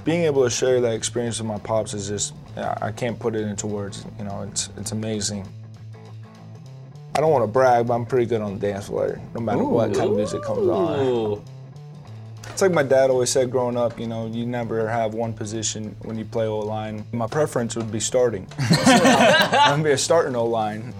being able to share that experience with my pops is just, I can't put it into words. You know, it's amazing. I don't want to brag, but I'm pretty good on the dance floor, no matter what kind of music comes on. It's like my dad always said growing up, you know, you never have one position when you play O-line. My preference would be starting. I'm going to be a starting O-line.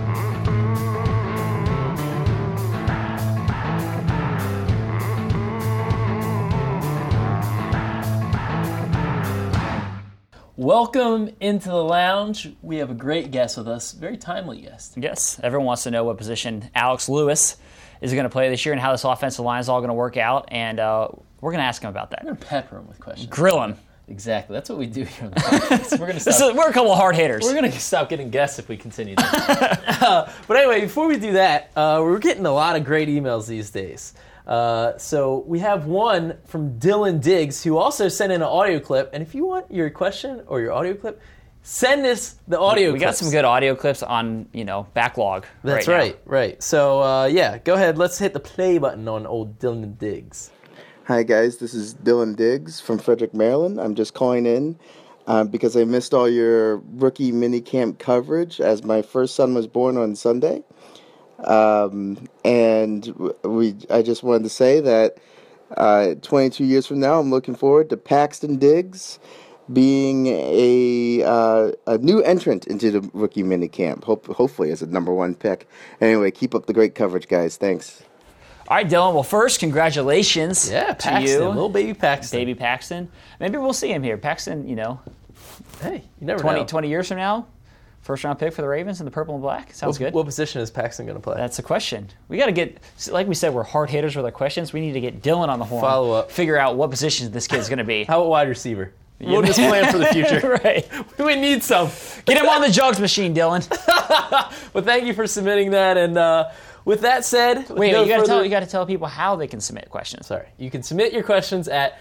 Welcome into the lounge. We have a great guest with us, very timely guest. Yes, everyone wants to know what position Alex Lewis is going to play this year and how this offensive line is all going to work out, and we're going to ask him about that. We're going to pepper him with questions. Grill him. Exactly. That's what we do here on the podcast. We're a couple of hard hitters. We're going to stop getting guests if we continue that. But anyway, before we do that, we're getting a lot of great emails these days. So we have one from Dylan Diggs, who also sent in an audio clip. And if you want your question or your audio clip, send us the audio clips. We got some good audio clips on, backlog. That's right. Right. So, go ahead. Let's hit the play button on old Dylan Diggs. Hi, guys. This is Dylan Diggs from Frederick, Maryland. I'm just calling in because I missed all your rookie minicamp coverage as my first son was born on Sunday. I just wanted to say that 22 years from now, I'm looking forward to Paxton Diggs being a new entrant into the rookie minicamp, hopefully as a number one pick. Anyway, keep up the great coverage, guys. Thanks. All right, Dylan. Well, first, congratulations to Paxton, you. Little baby Paxton. Baby Paxton. Maybe we'll see him here. Paxton, hey, you never 20 years from now, first-round pick for the Ravens in the purple and black. Sounds good. What position is Paxton going to play? That's the question. We got to get, like we said, we're hard hitters with our questions. We need to get Dylan on the horn. Follow up. Figure out what position this kid's going to be. How about wide receiver? We'll just plan for the future. Right. We need some. Get him on the jugs machine, Dylan. Well, thank you for submitting that. And with that said, you got to tell people how they can submit questions. Sorry. You can submit your questions at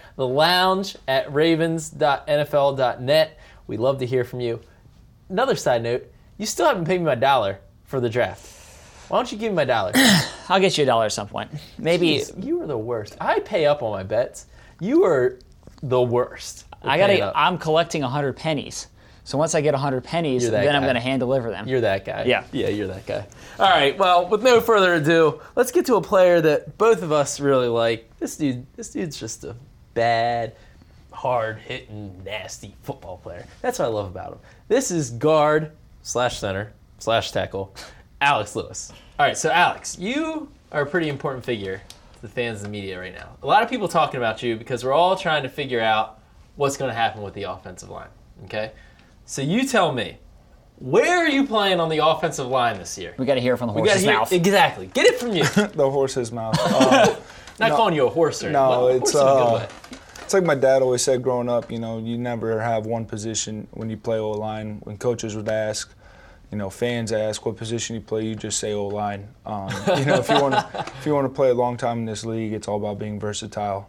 thelounge@ravens.nfl.net. We'd love to hear from you. Another side note, you still haven't paid me my $1 for the draft. Why don't you give me my $1? I'll get you $1 at some point. Maybe. Jeez, you are the worst. I pay up on my bets. You are the worst. I'm collecting 100 pennies. So once I get 100 pennies, then I'm going to hand deliver them. You're that guy. Yeah. Yeah, you're that guy. All right, well, with no further ado, let's get to a player that both of us really like. This dude's just a bad, hard-hitting, nasty football player. That's what I love about him. This is guard/center/tackle, Alex Lewis. All right, so Alex, you are a pretty important figure to the fans and the media right now. A lot of people talking about you because we're all trying to figure out what's going to happen with the offensive line, okay? So you tell me, where are you playing on the offensive line this year? We got to hear it from the horse's mouth. Exactly. Get it from you. The horse's mouth. Not calling you a horse or no, anything. it's in a good way. It's like my dad always said growing up, you never have one position when you play O-line. When coaches would ask, fans ask what position you play, you just say O-line. If you want to play a long time in this league, it's all about being versatile.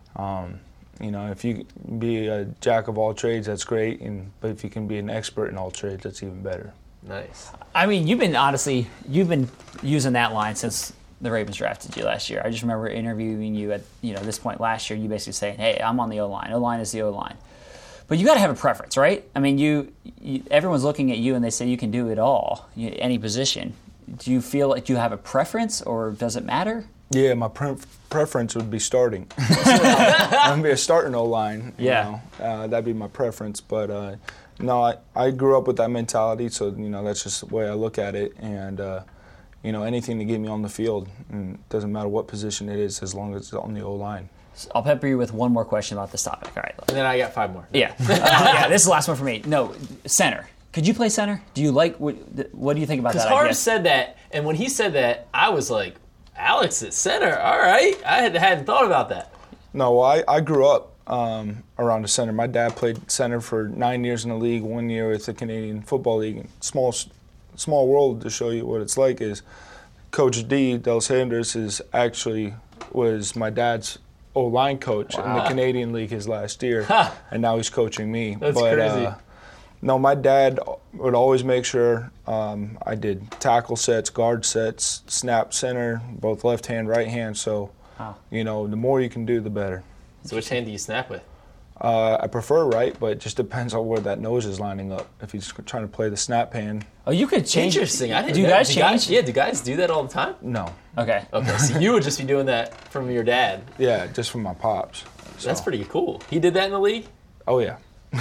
If you be a jack of all trades, that's great. But if you can be an expert in all trades, that's even better. Nice. I mean, you've been using that line since the Ravens drafted you last year. I just remember interviewing you at this point last year. You basically saying, "Hey, I'm on the O-line. O-line is the O-line." But you got to have a preference, right? I mean, everyone's looking at you and they say you can do it all, any position. Do you feel like you have a preference, or does it matter? Yeah, my preference would be starting. I'm going to be a starting O-line. Yeah. That'd be my preference. But, no, I grew up with that mentality, so, that's just the way I look at it. And, anything to get me on the field, and it doesn't matter what position it is as long as it's on the O-line. So I'll pepper you with one more question about this topic. All right. And then I got 5 more. Yeah. This is the last one for me. No, center. Could you play center? Do you like, what do you think about that idea? Because Harv said that, and when he said that, I was like, Alex at center, all right. I hadn't thought about that. No, well, I grew up around the center. My dad played center for 9 years in the league, 1 year with the Canadian Football League. And small world to show you what it's like is Coach D, Del Sanders, was my dad's O-line coach in the Canadian League his last year, and now he's coaching me. That's crazy. No, my dad would always make sure I did tackle sets, guard sets, snap center, both left hand, right hand. So, the more you can do, the better. So which hand do you snap with? I prefer right, but it just depends on where that nose is lining up. If he's trying to play the snap hand, Oh, you could change. Interesting. I didn't Do you know- guys change? do guys do that all the time? no. Okay. Okay, so you would just be doing that from your dad. Yeah, just from my pops. So. That's pretty cool. He did that in the league? Oh, yeah.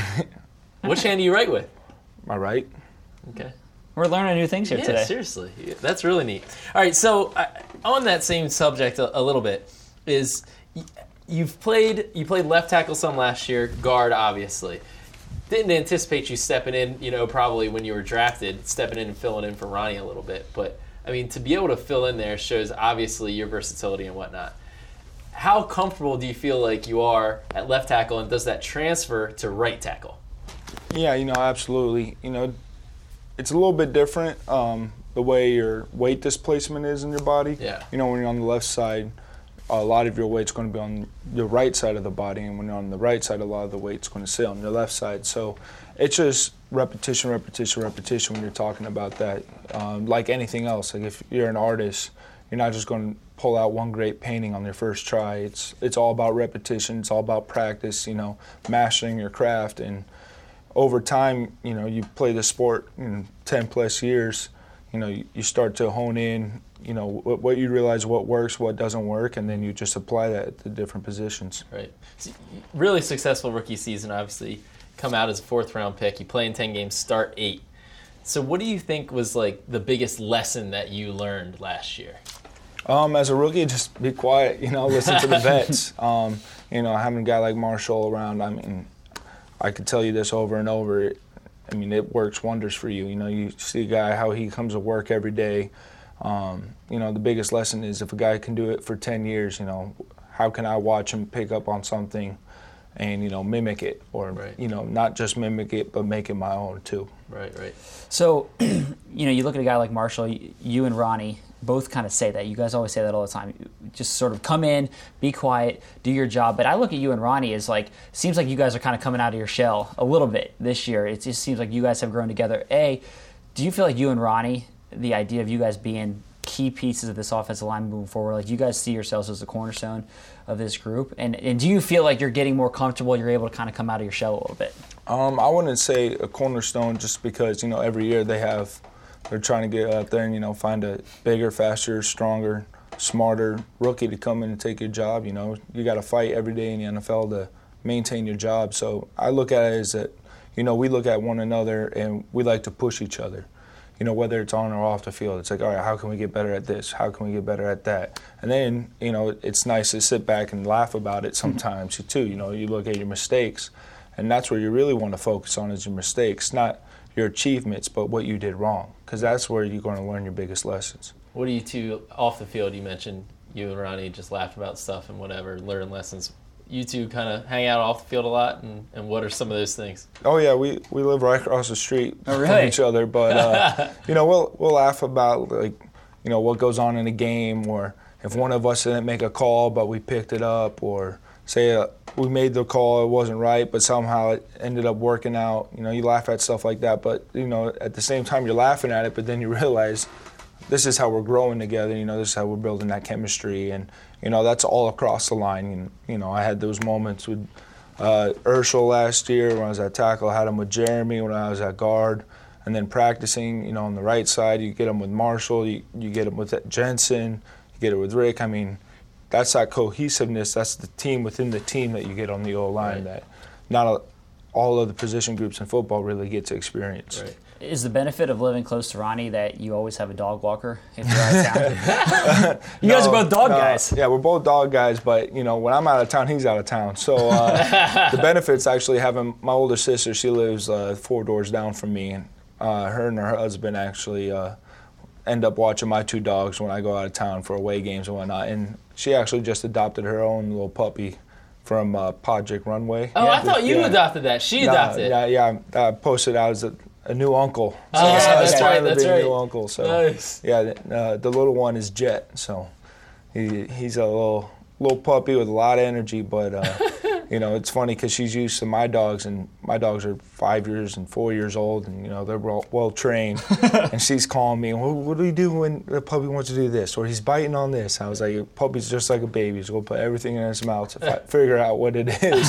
Which hand do you write with? My right? Okay. We're learning new things here Yeah, today. seriously. Yeah, that's really neat. All right, so on that same subject a little bit is you played left tackle some last year, guard obviously. Didn't anticipate you stepping in, probably when you were drafted, stepping in and filling in for Ronnie a little bit. But, I mean, to be able to fill in there shows obviously your versatility and whatnot. How comfortable do you feel like you are at left tackle, and does that transfer to right tackle? Yeah, absolutely. It's a little bit different the way your weight displacement is in your body. Yeah. When you're on the left side, a lot of your weight's going to be on your right side of the body, and when you're on the right side, a lot of the weight's going to sit on your left side. So it's just repetition when you're talking about that. Like anything else, like if you're an artist, you're not just going to pull out one great painting on your first try. It's all about repetition. It's all about practice, mastering your craft. And over time, you play the sport 10 plus years, you start to hone in, what you realize what works, what doesn't work, and then you just apply that to different positions. Right. So, really successful rookie season, obviously. Come out as a 4th-round pick. You play in 10 games, start 8. So what do you think was like the biggest lesson that you learned last year? As a rookie, just be quiet, listen to the vets. Having a guy like Marshall around, I could tell you this over and over. It works wonders for you. You see a guy, how he comes to work every day. The biggest lesson is if a guy can do it for 10 years, how can I watch him pick up on something and, mimic it? Or, right. Not just mimic it, but make it my own too. Right. So, you look at a guy like Marshall, you and Ronnie both kind of say that. You guys always say that all the time. Just sort of come in, be quiet, do your job. But I look at you and Ronnie as seems like you guys are kind of coming out of your shell a little bit this year. It just seems like you guys have grown together. Do you feel like you and Ronnie, the idea of you guys being key pieces of this offensive line moving forward, do you guys see yourselves as the cornerstone of this group? And do you feel like you're getting more comfortable, you're able to kind of come out of your shell a little bit? I wouldn't say a cornerstone just because, every year they're trying to get out there and, find a bigger, faster, stronger, smarter rookie to come in and take your job. You got to fight every day in the NFL to maintain your job. So I look at it as that, we look at one another and we like to push each other. Whether it's on or off the field, it's like, all right, how can we get better at this? How can we get better at that? And then, it's nice to sit back and laugh about it sometimes too. You look at your mistakes, and that's where you really want to focus on is your mistakes, not your achievements, but what you did wrong, because that's where you're going to learn your biggest lessons. What do you two, off the field, you mentioned you and Ronnie just laughed about stuff and whatever, learn lessons. You two kind of hang out off the field a lot, and what are some of those things? Oh yeah, we live right across the street really? from each other, but we'll laugh about what goes on in a game, or if one of us didn't make a call but we picked it up, or say we made the call, it wasn't right, but somehow it ended up working out. You laugh at stuff like that, but at the same time you're laughing at it, but then you realize this is how we're growing together. This is how we're building that chemistry, and that's all across the line. And I had those moments with Urshel last year when I was at tackle. I had them with Jeremy when I was at guard, and then practicing. On the right side, you get them with Marshall, you get them with Jensen, you get it with Rick. That's that cohesiveness. That's the team within the team that you get on the O-line that not all of the position groups in football really get to experience. Right. Is the benefit of living close to Ronnie that you always have a dog walker if you're out of town? You guys are both dog guys. Yeah, we're both dog guys, but when I'm out of town, he's out of town. So the benefit's actually having my older sister. She lives 4 doors down from me, and her and her husband actually end up watching my 2 dogs when I go out of town for away games and whatnot. And she actually just adopted her own little puppy from Project Runway. Oh, I thought you adopted that. She adopted. Yeah. I posted out as a new uncle. So that's right. That's right. New uncle. So nice. Yeah, the little one is Jet. So he's a little puppy with a lot of energy, but you know, it's funny because she's used to my dogs, and my dogs are 5 years and 4 years old, and, you know, they're well trained. And she's calling me, well, what do we do when the puppy wants to do this? Or he's biting on this. I was like, puppy's just like a baby. He's going to put everything in his mouth to figure out what it is.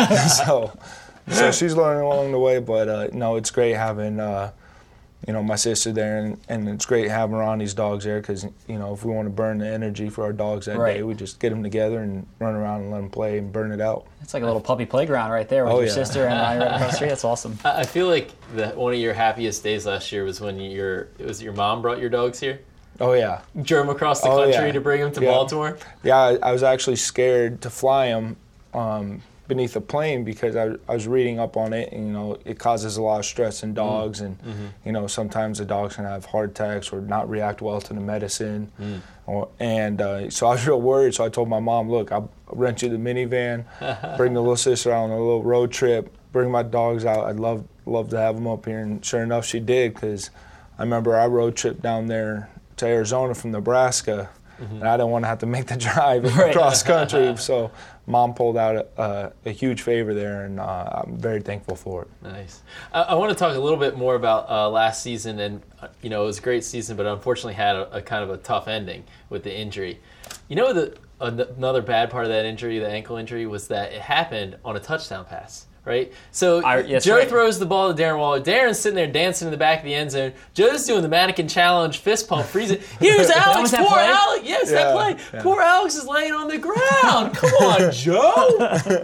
So she's learning along the way, but no, it's great having, you know, my sister there, and it's great having Ronnie's dogs there because, you know, if we want to burn the energy for our dogs that day, we just get them together and run around and let them play and burn it out. It's like a little puppy playground right there with your sister and Ronnie right across the street. That's awesome. I feel like one of your happiest days last year was when your mom brought your dogs here. Oh, yeah. Drove them across the country to bring them to Baltimore. Yeah, I was actually scared to fly them beneath a plane because I was reading up on it, and, you know, it causes a lot of stress in dogs, and you know, sometimes the dogs can have heart attacks or not react well to the medicine, so I was real worried. So I told my mom, look, I'll rent you the minivan, bring the little sister out on a little road trip, bring my dogs out. I'd love to have them up here, and sure enough, she did, because I remember our road trip down there to Arizona from Nebraska, and I didn't want to have to make the drive across country, so Mom pulled out a huge favor there, and I'm very thankful for it. Nice. I want to talk a little bit more about last season, and you know, it was a great season, but unfortunately had a kind of a tough ending with the injury. You know, another bad part of that injury, the ankle injury, was that it happened on a touchdown pass. Right? So Joey throws the ball to Darren Waller. Darren's sitting there dancing in the back of the end zone. Joe's doing the mannequin challenge, fist pump, freezing. Here's Alex. Poor Alex. Yes, that play. Yeah. Poor Alex is laying on the ground. Come on, Joe.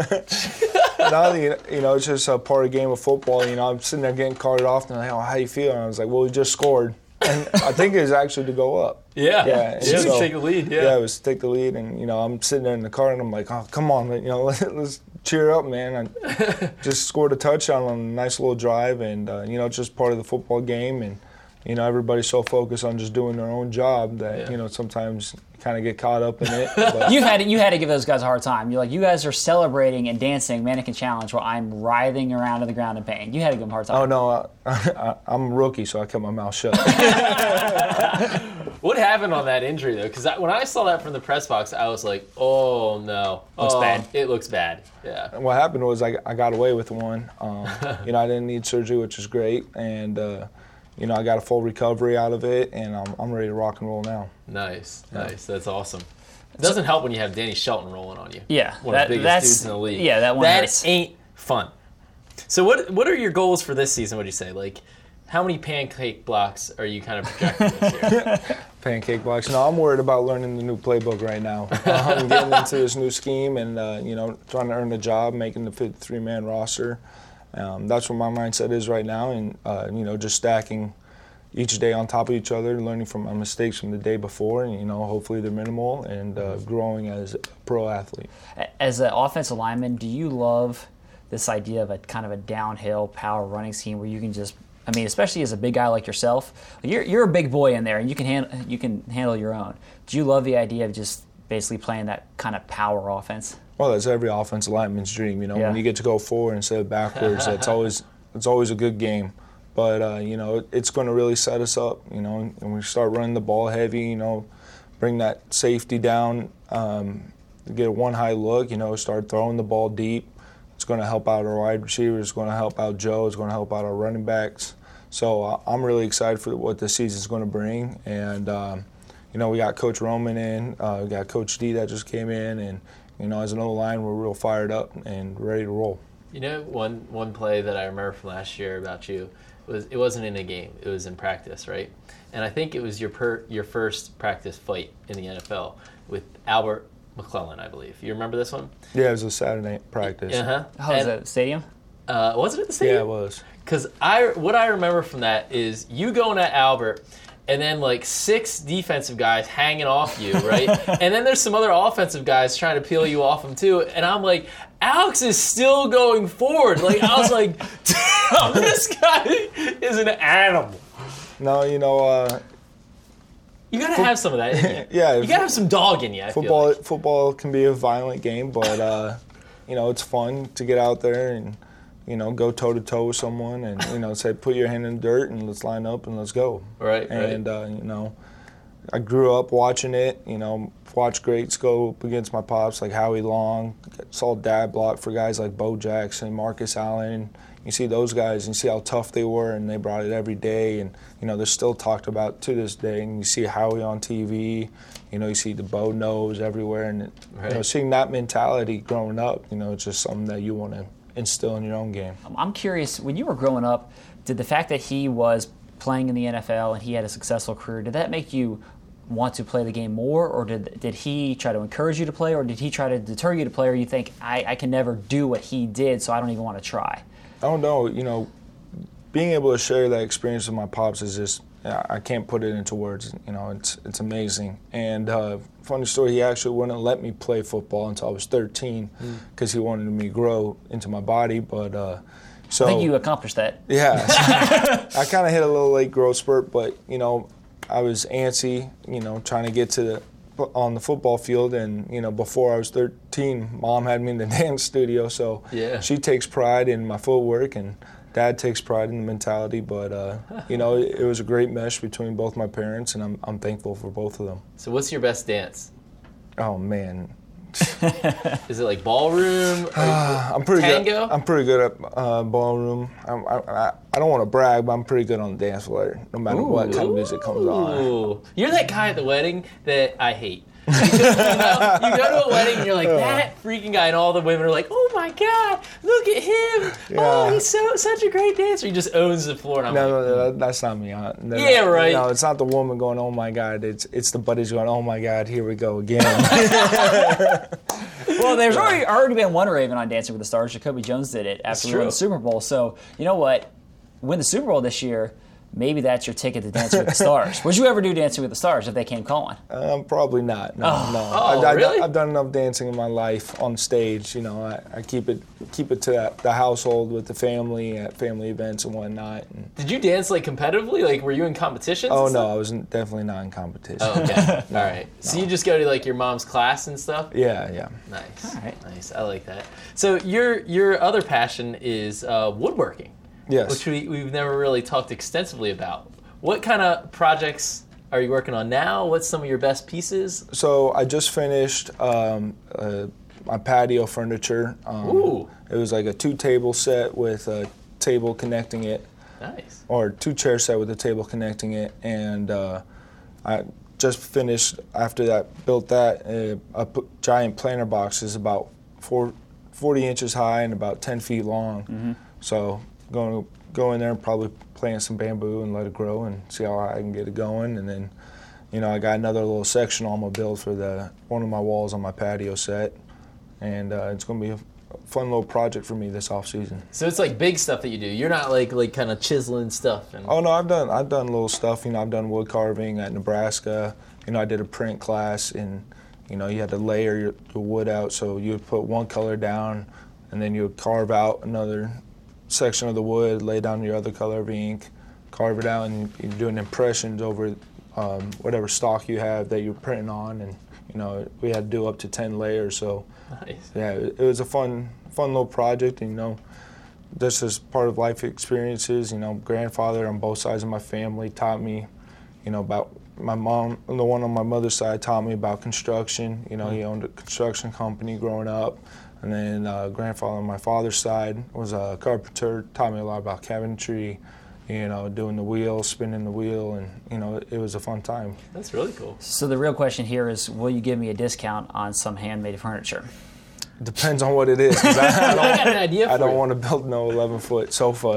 Now, you know, it's just a part of the game of football. You know, I'm sitting there getting carted off, and they're like, oh, how you feel? And I was like, well, we just scored. And I think it was actually to go up. Yeah. So, take the lead. Yeah, it was to take the lead. And, you know, I'm sitting there in the car, and I'm like, oh, come on, you know, let's cheer up, man. I just scored a touchdown on a nice little drive, and, you know, it's just part of the football game. And, you know, everybody's so focused on just doing their own job that, you know, sometimes you kind of get caught up in it. But you had to give those guys a hard time. You're like, you guys are celebrating and dancing mannequin challenge while I'm writhing around on the ground in pain. You had to give them a hard time. Oh, no, I'm a rookie, so I kept my mouth shut. What happened on that injury, though? Because when I saw that from the press box, I was like, oh, no. Looks bad. It looks bad, yeah. What happened was I got away with one. You know, I didn't need surgery, which is great. And, you know, I got a full recovery out of it, and I'm ready to rock and roll now. Nice. That's awesome. It doesn't help when you have Danny Shelton rolling on you. Yeah. One of the biggest dudes in the league. Yeah, that one hurts. Ain't fun. So what are your goals for this season, would you say? Like, how many pancake blocks are you kind of projecting this year? Pancake blocks. No, I'm worried about learning the new playbook right now. I'm getting into this new scheme and, you know, trying to earn a job, making the 53-man roster. That's what my mindset is right now, and, you know, just stacking each day on top of each other, learning from my mistakes from the day before, and, you know, hopefully they're minimal, and growing as a pro athlete. As an offensive lineman, do you love this idea of a kind of a downhill power running scheme where you can just, I mean, especially as a big guy like yourself, you're a big boy in there, and you can handle your own. Do you love the idea of just basically playing that kind of power offense? Well, that's every offensive lineman's dream. You know, when you get to go forward instead of backwards, it's always a good game. But you know, it's going to really set us up. You know, and we start running the ball heavy. You know, bring that safety down, get a one high look. You know, start throwing the ball deep. It's going to help out our wide receivers. It's going to help out Joe. It's going to help out our running backs. So I'm really excited for what this season's going to bring. And you know, we got Coach Roman in. We got Coach D that just came in, and you know, as an O-line, we're real fired up and ready to roll. You know, one play that I remember from last year about you was it wasn't in a game; it was in practice, right? And I think it was your first practice fight in the NFL with Albert McClellan, I believe. You remember this one? Yeah, it was a Saturday practice. How was it? Stadium? Was it at the stadium? Yeah, it was. Because what I remember from that is you going at Albert, and then like 6 defensive guys hanging off you, right? And then there's some other offensive guys trying to peel you off him too. And I'm like, Alex is still going forward. Like, I was like, damn, this guy is an animal. No, you know, you gotta have some of that in you. Yeah, you gotta have some dog in you. I feel like. Football can be a violent game, but you know, it's fun to get out there and, you know, go toe to toe with someone, and, you know, say, put your hand in the dirt and let's line up and let's go. Right. And you know, I grew up watching it, watched greats go up against my pops like Howie Long, saw Dad block for guys like Bo Jackson, Marcus Allen. You see those guys and you see how tough they were, and they brought it every day, and they're still talked about to this day. And you see Howie on TV, you see the Bo nose everywhere, and seeing that mentality growing up, it's just something that you want to instill in your own game. I'm curious, when you were growing up, did the fact that he was playing in the NFL and he had a successful career, did that make you want to play the game more, or did he try to encourage you to play, or did he try to deter you to play, or you think, I can never do what he did, so I don't even want to try? I don't know. Being able to share that experience with my pops is just, I can't put it into words. It's amazing. And funny story, he actually wouldn't let me play football until I was 13 because he wanted me to grow into my body. But so I think you accomplished that. Yeah. I kind of hit a little late growth spurt, but, I was antsy, trying to get on the football field, and before I was 13, Mom had me in the dance studio, so she takes pride in my footwork, and Dad takes pride in the mentality. But it was a great mesh between both my parents, and I'm thankful for both of them. So what's your best dance? Oh man. Is it like ballroom? I'm pretty tango? Good. I'm pretty good at ballroom. I don't want to brag, but I'm pretty good on the dance floor, no matter what kind of music comes on. You're that guy at the wedding that I hate. Because, you go to a wedding and you're like, that freaking guy, and all the women are like, oh my God, look at him. Yeah. Oh, he's such a great dancer. He just owns the floor. And No, that's not me. Right. No, it's not the woman going, oh my God. It's the buddies going, oh my God, here we go again. Well, there's already been one Raven on Dancing with the Stars. Jacoby Jones did it after we won the Super Bowl. So, you know what? Win the Super Bowl this year, maybe that's your ticket to Dancing with the Stars. Would you ever do Dancing with the Stars if they came calling? Probably not. No. Really? I've done enough dancing in my life on stage. I keep it to the household with the family at family events and whatnot. And did you dance like competitively? Like, were you in competitions? Oh no, I was definitely not in competition. Oh, okay. All right. So you just go to like your mom's class and stuff? Yeah. Nice. All right. Nice. I like that. So your other passion is woodworking. Yes. Which we've never really talked extensively about. What kind of projects are you working on now? What's some of your best pieces? So I just finished my patio furniture. Ooh. It was like a 2-table set with a table connecting it. Nice. Or 2-chair set with a table connecting it. And I just finished, after that, built that. A giant planter box is about 40 inches high and about 10 feet long. Mm-hmm. So going to go in there and probably plant some bamboo and let it grow and see how I can get it going. And then, I got another little sectional I'm going to build for one of my walls on my patio set. And it's going to be a fun little project for me this off season. So it's like big stuff that you do. You're not like kind of chiseling stuff. Oh no, I've done little stuff. I've done wood carving at Nebraska. I did a print class, and you had to layer your wood out. So you would put one color down, and then you would carve out another section of the wood, lay down your other color of ink, carve it out, and you're doing impressions over whatever stock you have that you're printing on. And we had to do up to 10 layers. So nice. Yeah, it was a fun little project. And this is part of life experiences. Grandfather on both sides of my family taught me about my mom. The one on my mother's side taught me about construction. He owned a construction company growing up. And then grandfather on my father's side was a carpenter, taught me a lot about cabinetry, doing the wheel, spinning the wheel, and, it was a fun time. That's really cool. So the real question here is, will you give me a discount on some handmade furniture? Depends on what it is. I got an idea for you. I don't want to build no 11-foot sofa.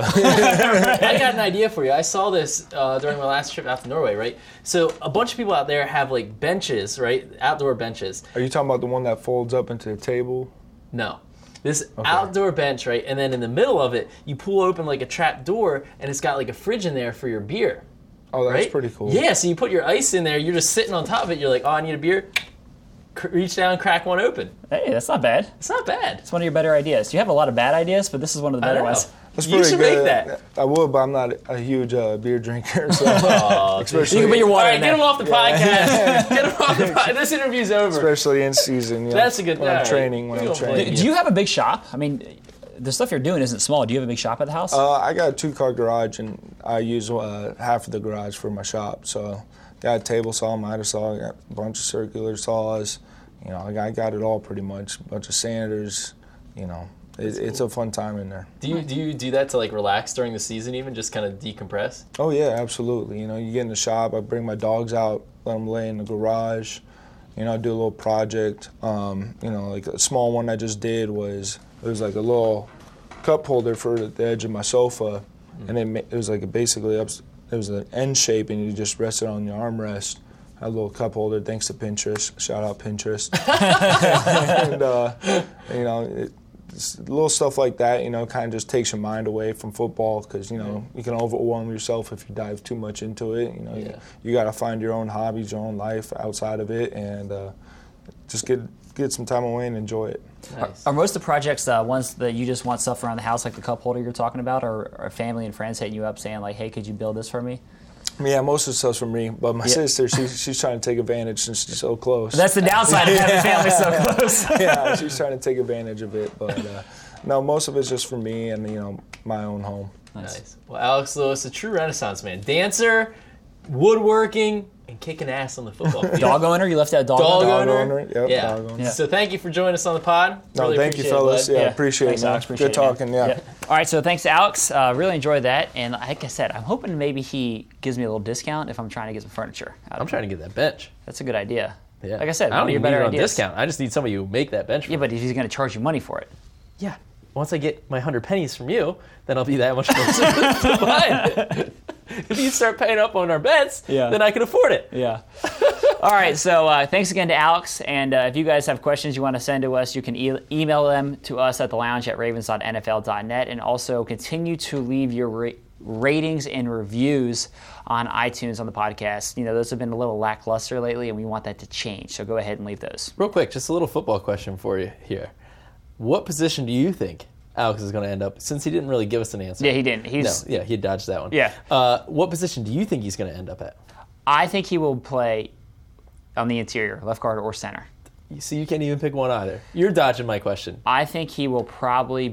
I got an idea for you. I saw this during my last trip out to Norway, right? So a bunch of people out there have like benches, right? Outdoor benches. Are you talking about the one that folds up into a table? No. This outdoor bench, right? And then in the middle of it, you pull open like a trap door, and it's got like a fridge in there for your beer. Oh, that's right? pretty cool. Yeah, so you put your ice in there, you're just sitting on top of it, you're like, oh, I need a beer. Reach down, crack one open. Hey, that's not bad. It's not bad. It's one of your better ideas. You have a lot of bad ideas, but this is one of the better ones. That's you should good. make that. I would, but I'm not a huge beer drinker. So especially, you can put your water in there. Get him off the podcast. Get him off the podcast. This interview's over. Especially in season. That's a good when I'm training. Do you have a big shop? I mean, the stuff you're doing isn't small. Do you have a big shop at the house? I got a 2-car garage, and I use half of the garage for my shop. So got a table saw, miter saw, got a bunch of circular saws. You know, I got it all pretty much. A bunch of sanders. You know, it's a fun time in there. Do you do that to like relax during the season, even just kind of decompress? Oh yeah, absolutely. You know, you get in the shop. I bring my dogs out, let them lay in the garage. You know, I do a little project. You know, like a small one I just did was like a little cup holder for the edge of my sofa, and it was like basically it was an N shape, and you just rest it on your armrest. A little cup holder, thanks to Pinterest. Shout out Pinterest. And you know, little stuff like that, you know, kind of just takes your mind away from football because, you know, you can overwhelm yourself if you dive too much into it. You know, you got to find your own hobbies, your own life outside of it, and just get some time away and enjoy it. Nice. Are most of the projects ones that you just want stuff around the house, like the cup holder you're talking about, or are family and friends hitting you up saying, like, hey, could you build this for me? Yeah, most of the stuff's from me, but my sister, she's trying to take advantage since she's so close. That's the downside of having family so close. Yeah, she's trying to take advantage of it, but no, most of it's just for me and, you know, my own home. Nice. Well, Alex Lewis, a true Renaissance man. Dancer, woodworking, and kicking ass on the football field. Dog owner? You left out dog owner? Yep, yeah. dog owner. Yeah. So thank you for joining us on the pod. No, really thank you, appreciate fellas. it, bud. Yeah, appreciate Thanks, it, man. Alex. Appreciate Good it, man. talking, yeah. All right, so thanks to Alex. Really enjoyed that. And like I said, I'm hoping maybe he gives me a little discount if I'm trying to get some furniture. I'm trying to get that bench. That's a good idea. Yeah. Like I said, I don't one of your even need better it on ideas. discount. I just need somebody who make that bench for Yeah, me. but if he's going to charge you money for it. Yeah. Once I get my 100 pennies from you, then I'll be that much closer to buying it. If you start paying up on our bets, then I can afford it. Yeah. All right, so thanks again to Alex. And if you guys have questions you want to send to us, you can email them to us at thelounge@ravens.nfl.net. And also continue to leave your ratings and reviews on iTunes on the podcast. You know, those have been a little lackluster lately, and we want that to change. So go ahead and leave those. Real quick, just a little football question for you here. What position do you think Alex is going to end up, since he didn't really give us an answer? Yeah, he didn't. He dodged that one. Yeah. What position do you think he's going to end up at? I think he will play on the interior, left guard or center. So you can't even pick one either. You're dodging my question. I think he will probably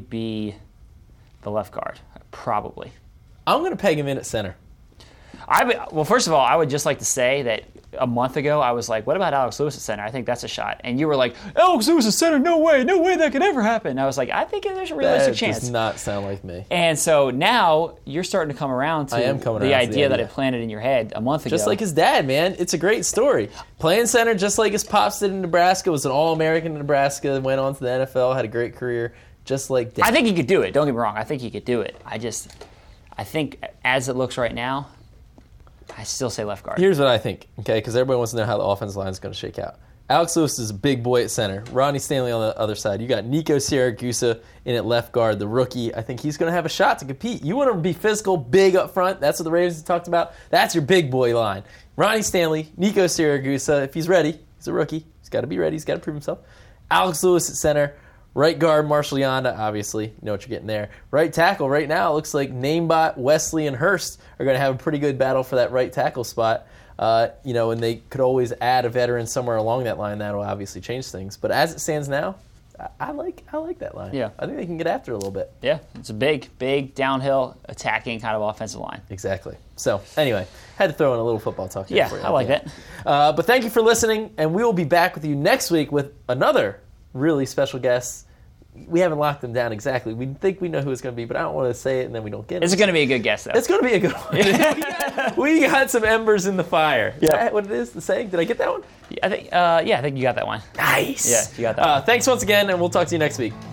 be the left guard. Probably. I'm going to peg him in at center. Well, first of all, I would just like to say that a month ago, I was like, what about Alex Lewis at center? I think that's a shot. And you were like, Alex Lewis at center? No way that could ever happen. And I was like, I think there's a realistic chance. That does not sound like me. And so now you're starting to come around to the idea that I planted in your head a month ago. Just like his dad, man. It's a great story. Playing center just like his pops did in Nebraska, was an All-American in Nebraska, went on to the NFL, had a great career, just like dad. I think he could do it. Don't get me wrong. I think he could do it. I think as it looks right now, I still say left guard. Here's what I think, okay, because everybody wants to know how the offensive line is going to shake out. Alex Lewis is a big boy at center. Ronnie Stanley on the other side. You got Nico Siragusa in at left guard, the rookie. I think he's going to have a shot to compete. You want to be physical, big up front. That's what the Ravens talked about. That's your big boy line. Ronnie Stanley, Nico Siragusa. If he's ready, he's a rookie. He's got to be ready. He's got to prove himself. Alex Lewis at center. Right guard, Marshall Yanda, obviously. You know what you're getting there. Right tackle, right now, it looks like Namebot, Wesley, and Hurst are going to have a pretty good battle for that right tackle spot. You know, and they could always add a veteran somewhere along that line. That'll obviously change things. But as it stands now, I like that line. Yeah. I think they can get after it a little bit. Yeah, it's a big downhill attacking kind of offensive line. Exactly. So, anyway, had to throw in a little football talk here for you. I like that. But thank you for listening, and we will be back with you next week with another really special guest. We haven't locked them down exactly. We think we know who it's going to be, but I don't want to say it and then we don't get it. It's going to be a good guess, though. It's going to be a good one. We got some embers in the fire. Is that what it is, the saying? Did I get that one? I think you got that one. Nice. Yeah, you got that one. Thanks once again, and we'll talk to you next week.